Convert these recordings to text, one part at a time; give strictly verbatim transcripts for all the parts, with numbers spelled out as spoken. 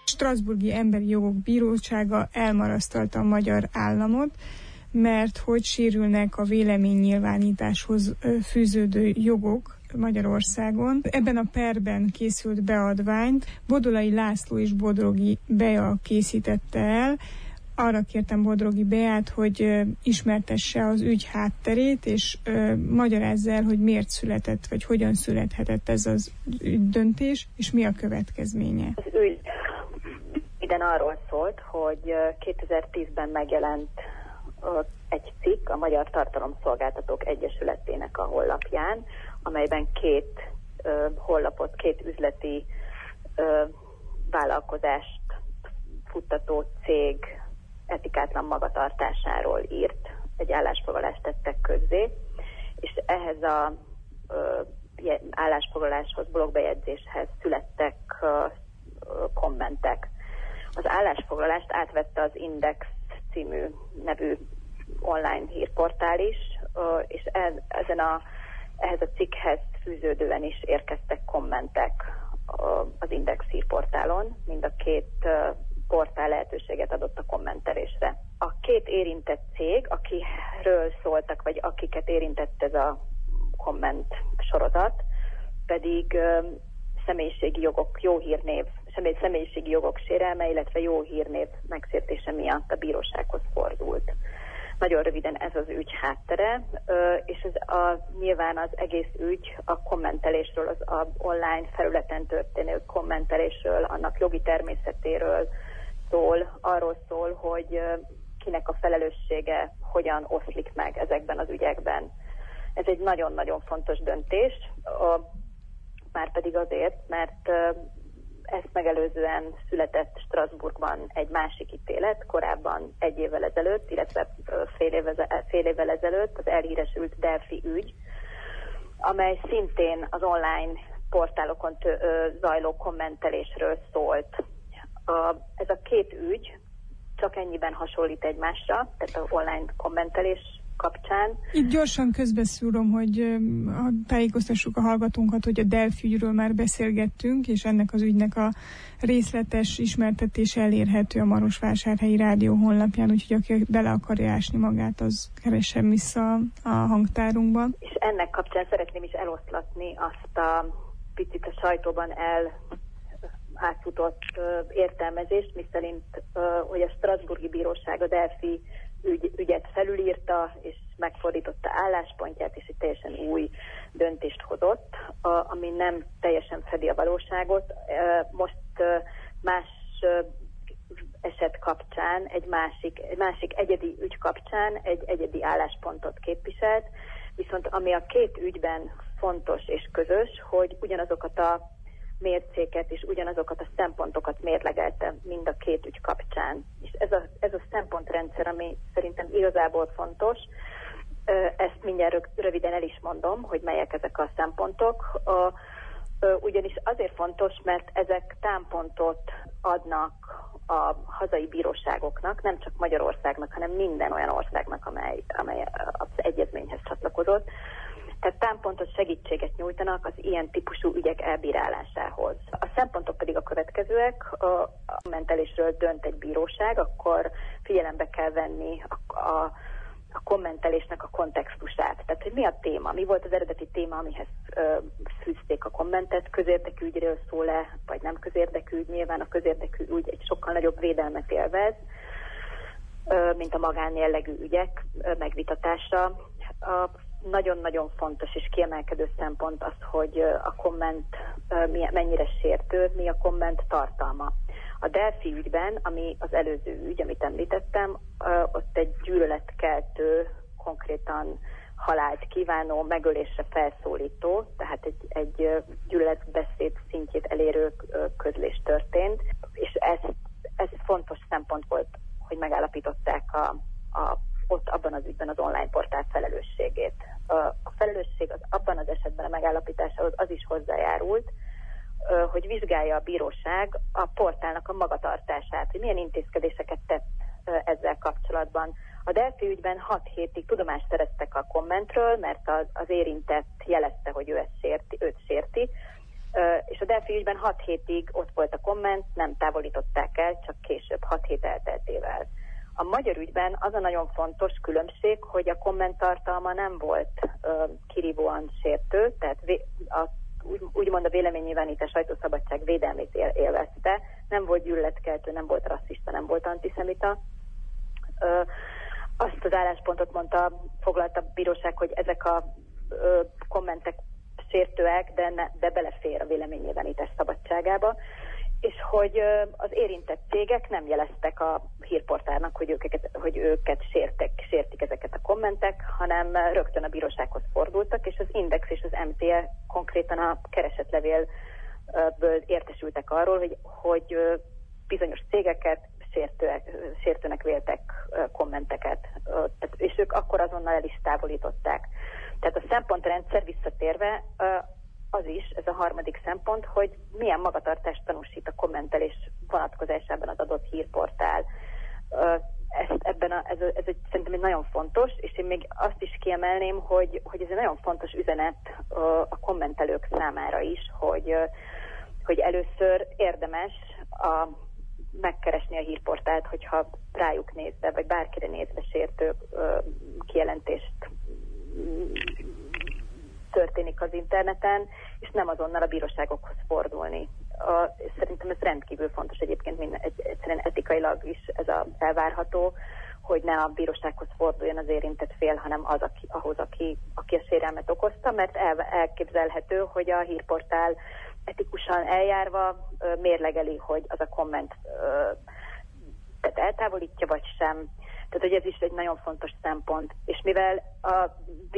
Strasbourgi Emberi Jogok Bírósága elmarasztalta a magyar államot, mert hogy sérülnek a véleménynyilvánításhoz fűződő jogok Magyarországon. Ebben a perben készült beadványt Bodolai László és Bodrogi Bea készítette el. Arra kértem Bodrogi Beát, hogy ismertesse az ügy hátterét, és magyarázza el, hogy miért született, vagy hogyan születhetett ez az döntés, és mi a következménye. Az ügy iden arról szólt, hogy kétezer-tízben megjelent egy cikk a Magyar Tartalomszolgáltatók Egyesületének a honlapján, amelyben két uh, honlapot, két üzleti uh, vállalkozást futtató cég etikátlan magatartásáról írt, egy állásfoglalást tettek közzé, és ehhez a uh, állásfoglaláshoz, blogbejegyzéshez születtek uh, uh, kommentek. Az állásfoglalást átvette az Index című nevű online hírportál is, és ezen a, ehhez a cikkhez fűződően is érkeztek kommentek az Index hírportálon, mind a két portál lehetőséget adott a kommentelésre. A két érintett cég, akiről szóltak, vagy akiket érintett ez a komment sorozat, pedig személyiségi jogok, jó hírnév, személyiségi jogok sérelme, illetve jó hírnév megsértése miatt a bírósághoz fordult. Nagyon röviden ez az ügy háttere, és ez a, nyilván az egész ügy a kommentelésről, az a online felületen történő kommentelésről, annak jogi természetéről szól, arról szól, hogy kinek a felelőssége hogyan oszlik meg ezekben az ügyekben. Ez egy nagyon-nagyon fontos döntés, márpedig azért, mert ezt megelőzően született Strasbourgban egy másik ítélet, korábban egy évvel ezelőtt, illetve fél évvel, fél évvel ezelőtt az elhíresült Delfi ügy, amely szintén az online portálokon tő, ö, zajló kommentelésről szólt. A, ez a két ügy csak ennyiben hasonlít egymásra, tehát az online kommentelés kapcsán. Itt gyorsan közbeszúrom, hogy tájékoztassuk a hallgatónkat, hogy a Delfi ügyről már beszélgettünk, és ennek az ügynek a részletes ismertetése elérhető a Marosvásárhelyi Rádió honlapján, úgyhogy aki bele akarja ásni magát, az keressen vissza a hangtárunkban. És ennek kapcsán szeretném is eloszlatni azt a picit a sajtóban el átfutott uh, értelmezést, miszerint uh, hogy a Strasbourgi Bíróság a Delfi ügy, ügyet felülírta, és megfordította álláspontját, és egy teljesen új döntést hozott, uh, ami nem teljesen fedi a valóságot. Uh, most uh, más uh, eset kapcsán, egy másik, egy másik egyedi ügy kapcsán egy egyedi álláspontot képviselt, viszont ami a két ügyben fontos és közös, hogy ugyanazokat a mércéket és ugyanazokat a szempontokat mérlegelte mind a két ügy kapcsán. És ez a, ez a szempontrendszer, ami szerintem igazából fontos, ezt mindjárt röviden el is mondom, hogy melyek ezek a szempontok, ugyanis azért fontos, mert ezek támpontot adnak a hazai bíróságoknak, nem csak Magyarországnak, hanem minden olyan országnak, amely, amely az egyezményhez csatlakozott. Tehát támpontos segítséget nyújtanak az ilyen típusú ügyek elbírálásához. A szempontok pedig a következőek: a kommentelésről dönt egy bíróság, akkor figyelembe kell venni a, a, a kommentelésnek a kontextusát. Tehát, hogy mi a téma, mi volt az eredeti téma, amihez ö, fűzték a kommentet, közérdekű ügyről szól-e, vagy nem közérdekű ügy. Nyilván a közérdekű ügy egy sokkal nagyobb védelmet élvez, ö, mint a magánjellegű ügyek ö, megvitatása. A nagyon-nagyon fontos és kiemelkedő szempont az, hogy a komment mennyire sértő, mi a komment tartalma. A Delfi ügyben, ami az előző ügy, amit említettem, ott egy gyűlöletkeltő, konkrétan halált kívánó, megölésre felszólító, tehát egy, egy gyűlöletbeszéd szintjét elérő közlés történt, és ez, ez fontos szempont volt, hogy megállapították a, a ott abban az ügyben az online portál felelősségét. A felelősség az abban az esetben a megállapításához az is hozzájárult, hogy vizsgálja a bíróság a portálnak a magatartását, hogy milyen intézkedéseket tett ezzel kapcsolatban. A Delfi ügyben hat hétig tudomást szereztek a kommentről, mert az, az érintett jelezte, hogy ő ezt sérti, őt sérti, És a Delfi ügyben hat hétig ott volt a komment, nem távolították el, csak később, hat hét elteltével. A magyar ügyben az a nagyon fontos különbség, hogy a komment tartalma nem volt uh, kirívóan sértő, tehát vé, a, úgy, úgymond a véleménynyilvánítás sajtószabadság védelmét él, élvezte, nem volt gyűlöletkeltő, nem volt rasszista, nem volt antiszemita. Uh, azt az álláspontot mondta, foglalta a bíróság, hogy ezek a uh, kommentek sértőek, de, ne, de belefér a véleménynyilvánítás szabadságába, és hogy az érintett cégek nem jeleztek a hírportálnak, hogy őket, hogy őket sértek, sértik ezeket a kommentek, hanem rögtön a bírósághoz fordultak, és az Index és az em té e konkrétan a keresetlevélből értesültek arról, hogy, hogy bizonyos cégeket sértőek, sértőnek véltek kommenteket, és ők akkor azonnal el is távolították. Tehát a szempontrendszer visszatérve az is, ez a harmadik szempont, hogy milyen magatartást tanúsít a kommentelés vonatkozásában az adott hírportál. Ez, ebben a, ez, ez egy, szerintem egy nagyon fontos, és én még azt is kiemelném, hogy, hogy ez egy nagyon fontos üzenet a kommentelők számára is, hogy, hogy először érdemes a, megkeresni a hírportált, hogyha rájuk nézve, vagy bárkire nézve sértő kijelentést történik az interneten, és nem azonnal a bíróságokhoz fordulni. A, szerintem ez rendkívül fontos egyébként, minden, egy, egyszerűen etikailag is ez a elvárható, hogy ne a bírósághoz forduljon az érintett fél, hanem az, aki, ahhoz, aki, aki a sérelmet okozta, mert el, elképzelhető, hogy a hírportál etikusan eljárva ö, mérlegeli, hogy az a komment ö, tehát eltávolítja, vagy sem. Tehát, hogy ez is egy nagyon fontos szempont. És mivel a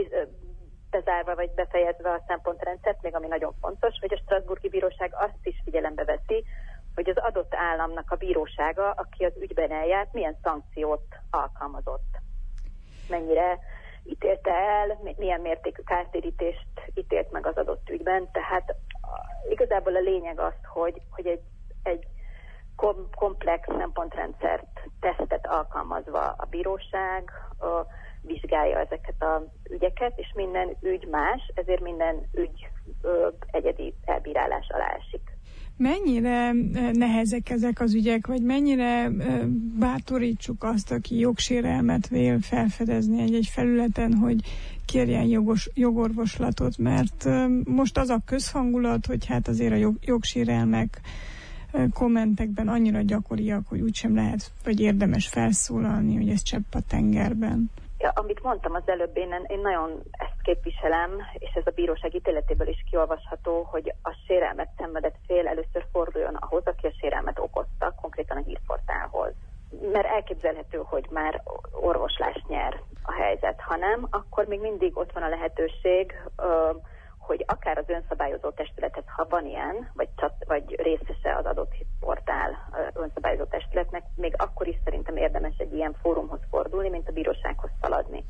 bezárva vagy befejezve a szempontrendszert, még ami nagyon fontos, hogy a Strasbourgi Bíróság azt is figyelembe veszi, hogy az adott államnak a bírósága, aki az ügyben eljárt, milyen szankciót alkalmazott. Mennyire ítélte el, milyen mértékű kártérítést ítélt meg az adott ügyben. Tehát igazából a lényeg az, hogy, hogy egy, egy kom- komplex szempontrendszert, tesztet alkalmazva a bíróság a, vizsgálja ezeket az ügyeket, és minden ügy más, ezért minden ügy ö, egyedi elbírálás alá esik. Mennyire nehezek ezek az ügyek, vagy mennyire bátorítsuk azt, aki jogsérelmet vél felfedezni egy-egy felületen, hogy kérjen jogos, jogorvoslatot, mert most az a közhangulat, hogy hát azért a jog, jogsérelmek kommentekben annyira gyakoriak, hogy úgysem lehet, vagy érdemes felszólalni, hogy ez csepp a tengerben. Ja, amit mondtam az előbb, én, én nagyon ezt képviselem, és ez a bíróság ítéletéből is kiolvasható, hogy a sérelmet szenvedett fél először forduljon ahhoz, aki a sérelmet okozta, konkrétan a hírportálhoz. Mert elképzelhető, hogy már orvoslást nyer a helyzet, ha nem, akkor még mindig ott van a lehetőség, hogy akár az önszabályozó testülethez, ha van ilyen, vagy, csat, vagy részese az adott portál önszabályozó testületnek, még akkor is szerintem érdemes egy ilyen fórumhoz fordulni, mint a bírósághoz szaladni.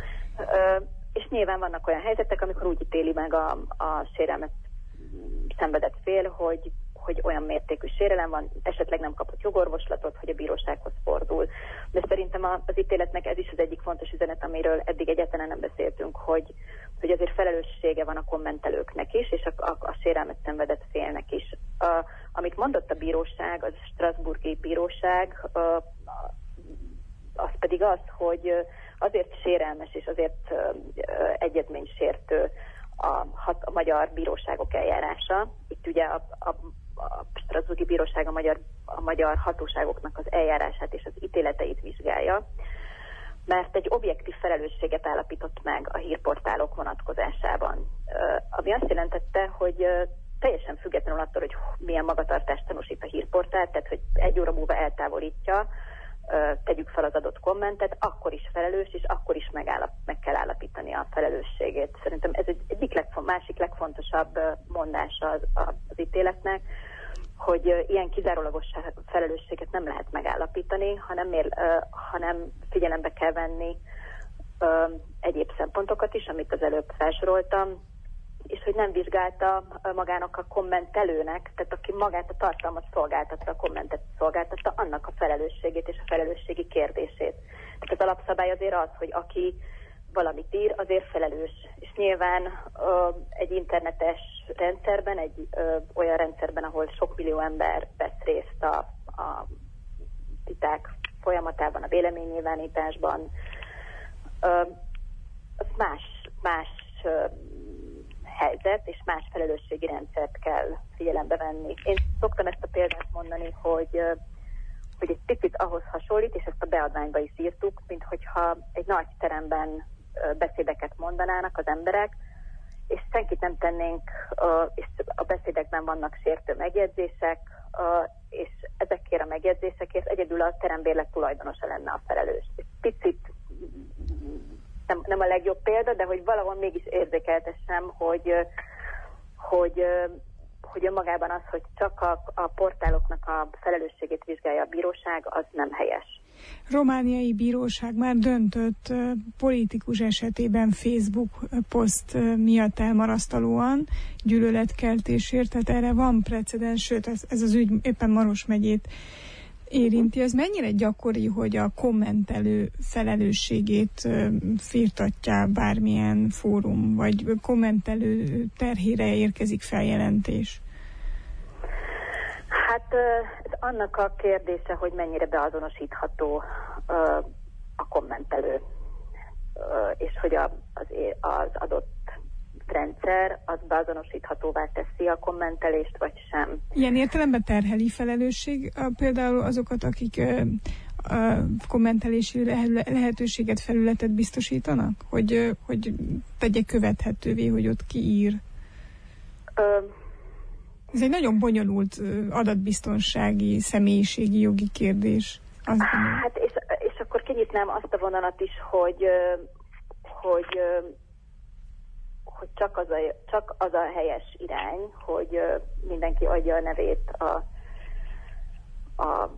Ö, és nyilván vannak olyan helyzetek, amikor úgy ítéli meg a, a sérelmet szenvedett fél, hogy, hogy olyan mértékű sérelem van, esetleg nem kapott jogorvoslatot, hogy a bírósághoz fordul. De szerintem az ítéletnek ez is az egyik fontos üzenet, amiről eddig egyáltalán nem beszéltünk, hogy, hogy azért felelőssége van a kommentelőknek is, és a, a, a sérelmet szenvedett félnek is. A, amit mondott a bíróság, az Strasbourgi Bíróság, a, a, az pedig az, hogy azért sérelmes és azért egyezménysértő a, a magyar bíróságok eljárása. Itt ugye a, a, a Strasbourgi Bíróság a magyar, a magyar hatóságoknak az eljárását és az ítéleteit vizsgálja, mert egy objektív felelősséget állapított meg a hírportálok vonatkozásában. Ami azt jelentette, hogy teljesen függetlenül attól, hogy milyen magatartást tanúsít a hírportál, tehát hogy egy óra múlva eltávolítja, tegyük fel az adott kommentet, akkor is felelős, és akkor is megállap, meg kell állapítani a felelősségét. Szerintem ez egy egyik legfon, másik legfontosabb mondása az, az ítéletnek, hogy ilyen kizárólagos felelősséget nem lehet megállapítani, hanem, mér, hanem figyelembe kell venni egyéb szempontokat is, amit az előbb felsoroltam, és hogy nem vizsgálta magának a kommentelőnek, tehát aki magát a tartalmat szolgáltatta, a kommentet szolgáltatta, annak a felelősségét és a felelősségi kérdését. Tehát az alapszabály azért az, hogy aki valamit ír, azért felelős. És nyilván ö, egy internetes rendszerben, egy ö, olyan rendszerben, ahol sok millió ember vesz részt a, a viták folyamatában, a véleménynyilvánításban, ö, az más, más ö, helyzet, és más felelősségi rendszert kell figyelembe venni. Én szoktam ezt a példát mondani, hogy, ö, hogy egy picit ahhoz hasonlít, és ezt a beadványba is írtuk, mint hogyha egy nagy teremben beszédeket mondanának az emberek, és senkit nem tennénk, és a beszédekben vannak sértő megjegyzések, és ezekért a megjegyzésekért egyedül a terembérlet tulajdonosa lenne a felelős. Picit nem, nem a legjobb példa, de hogy valahol mégis érzékeltessem, hogy, hogy, hogy önmagában az, hogy csak a, a portáloknak a felelősségét vizsgálja a bíróság, az nem helyes. Romániai bíróság már döntött politikus esetében Facebook poszt miatt elmarasztalóan gyűlöletkeltésért, tehát erre van precedens, sőt ez, ez az ügy éppen Maros megyét érinti. Ez mennyire gyakori, hogy a kommentelő felelősségét firtatja bármilyen fórum, vagy kommentelő terhére érkezik feljelentés? Hát ez annak a kérdése, hogy mennyire beazonosítható a kommentelő, és hogy az adott rendszer az beazonosíthatóvá teszi a kommentelést, vagy sem. Ilyen értelemben terheli felelősség például azokat, akik a kommentelési lehetőséget, felületet biztosítanak? Hogy, hogy tegye követhetővé, hogy ott ki ír? Ö, Ez egy nagyon bonyolult adatbiztonsági, személyiségi jogi kérdés. Azt hát és, és akkor kinyitnám azt a vonalat is, hogy, hogy, hogy csak, az a, csak az a helyes irány, hogy mindenki adja a nevét a, a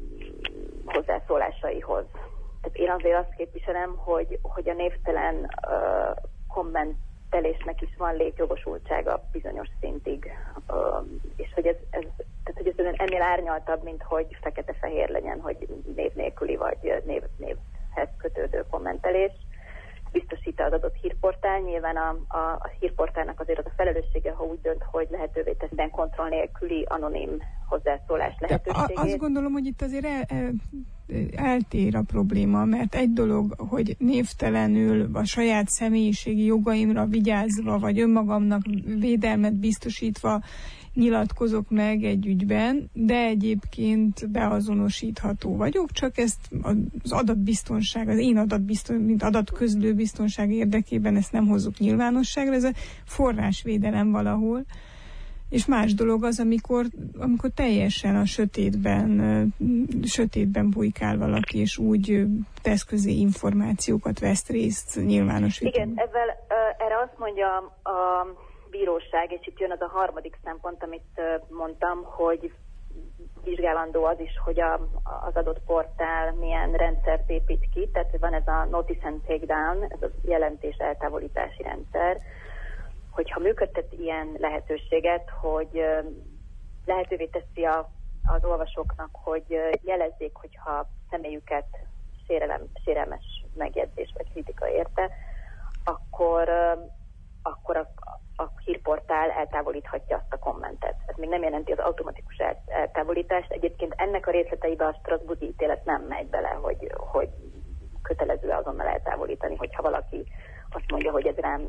hozzászólásaihoz. Tehát én azért azt képviselem, hogy, hogy a névtelen uh, kommentelésnek is van létjogosultsága bizonyos szintig. Uh, és hogy ez, ez, tehát, hogy ez ennél árnyaltabb, mint hogy fekete-fehér legyen, hogy név nélküli vagy név, névhez kötődő kommentelés. Biztosít az adott hírportál. Nyilván a, a, a hírportálnak azért az a felelőssége, ha úgy dönt, hogy lehetővé tesz minden kontroll nélküli anonim hozzászólás lehetőségét. A, azt gondolom, hogy itt azért el, el, eltér a probléma, mert egy dolog, hogy névtelenül a saját személyiségi jogaimra vigyázva, vagy önmagamnak védelmet biztosítva nyilatkozok meg egy ügyben, de egyébként beazonosítható vagyok, csak ezt az adatbiztonság, az én adatbiztonság, mint adatközlő biztonság érdekében ezt nem hozzuk nyilvánosságra, ez a forrásvédelem valahol. És más dolog az, amikor, amikor teljesen a sötétben, sötétben bujkál valaki, és úgy tesz közé információkat, vesz részt nyilvános vitán. Igen, ezzel uh, erre azt mondja a bíróság, és itt jön az a harmadik szempont, amit mondtam, hogy vizsgálandó az is, hogy a, az adott portál milyen rendszert épít ki, tehát van ez a notice and take down, ez a jelentés eltávolítási rendszer, hogyha működtet ilyen lehetőséget, hogy lehetővé teszi a, az olvasóknak, hogy jelezzék, hogyha személyüket sérelem, sérelmes megjegyzés vagy kritika érte, akkor, akkor a a hírportál eltávolíthatja azt a kommentet. Ez még nem jelenti az automatikus eltávolítást. Egyébként ennek a részleteibe a strasbourgi ítélet nem megy bele, hogy, hogy kötelező azonnal eltávolítani, hogyha valaki azt mondja, hogy ez rám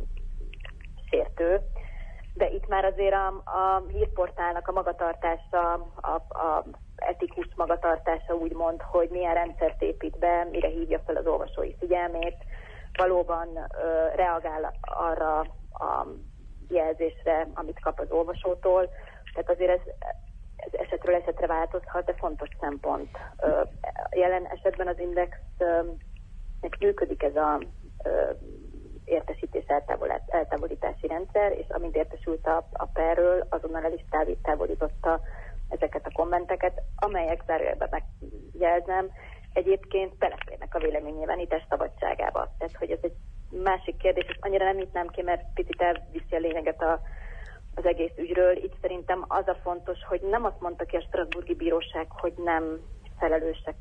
sértő. De itt már azért a, a hírportálnak a magatartása, a, a etikus magatartása úgy mond, hogy milyen rendszert épít be, mire hívja fel az olvasói figyelmét, valóban ö, reagál arra a jelzésre, amit kap az olvasótól. Tehát azért ez, ez esetről esetre változhat, de fontos szempont. Jelen esetben az Indexnek működik ez a értesítés eltávolítási rendszer, és amint értesült a, a perről, azonnal el is távolította ezeket a kommenteket, amelyek zárójelben megjelzem, egyébként beleférnek a véleménynyilvánítás szabadságába. Tehát, hogy ez egy másik kérdés, és annyira nem nyitnám ki, mert picit elviszi a lényeget a, az egész ügyről. Itt szerintem az a fontos, hogy nem azt mondta ki a strasbourgi bíróság, hogy nem felelősek a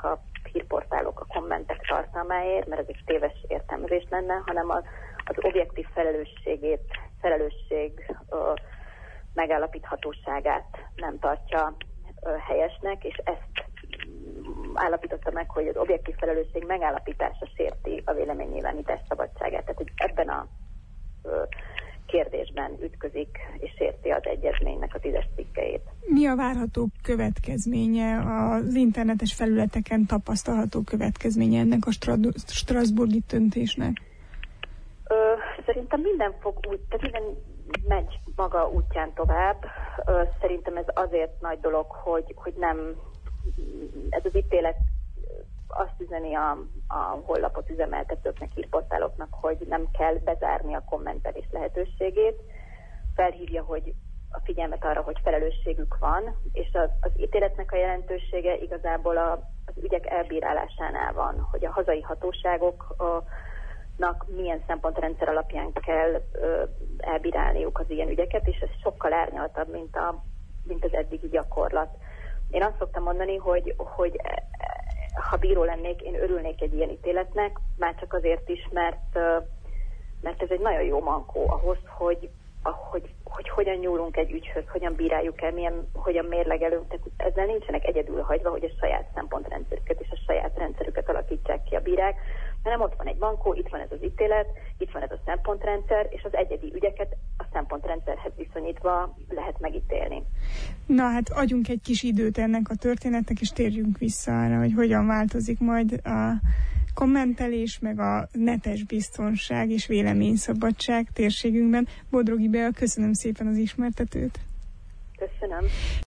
hírportálok a kommentek tartalmáért, mert ez egy téves értelmezés lenne, hanem az, az objektív felelősségét, felelősség ö, megállapíthatóságát nem tartja ö, helyesnek, és ezt állapította meg, hogy az objektív felelősség megállapítása sérti a véleménynyilvánítás szabadságát. Tehát, hogy ebben a ö, kérdésben ütközik és sérti az egyezménynek a tízes cikkeit. Mi a várható következménye, az internetes felületeken tapasztalható következménye ennek a Strad- strasbourgi döntésnek? Ö, szerintem minden fog úgy, tehát minden megy maga útján tovább. Ö, szerintem ez azért nagy dolog, hogy, hogy nem ez az ítélet azt üzeni a, a honlapot üzemeltetőknek, hírportáloknak, hogy nem kell bezárni a kommentelés lehetőségét. Felhívja, hogy a figyelmet arra, hogy felelősségük van, és az, az ítéletnek a jelentősége igazából a, az ügyek elbírálásánál van, hogy a hazai hatóságoknak milyen szempontrendszer alapján kell ö, elbírálniuk az ilyen ügyeket, és ez sokkal árnyaltabb, mint, a, mint az eddigi gyakorlat. Én azt szoktam mondani, hogy, hogy ha bíró lennék, én örülnék egy ilyen ítéletnek, már csak azért is, mert, mert ez egy nagyon jó mankó ahhoz, hogy, hogy, hogy hogyan nyúlunk egy ügyhöz, hogyan bíráljuk el, milyen, hogyan mérlegelünk. Tehát ezzel nincsenek egyedül hagyva, hogy a saját szempontrendszerüket és a saját rendszerüket alakítsák ki a bírák, hanem ott van egy mankó, itt van ez az ítélet, itt van ez a szempontrendszer, és az egyedi ügyeket a szempontrendszerhez viszonyítva lehet megítélni. Na hát adjunk egy kis időt ennek a történetnek, és térjünk vissza arra, hogy hogyan változik majd a kommentelés, meg a netes biztonság és véleményszabadság térségünkben. Bodrogi Bea, köszönöm szépen az ismertetőt. Köszönöm.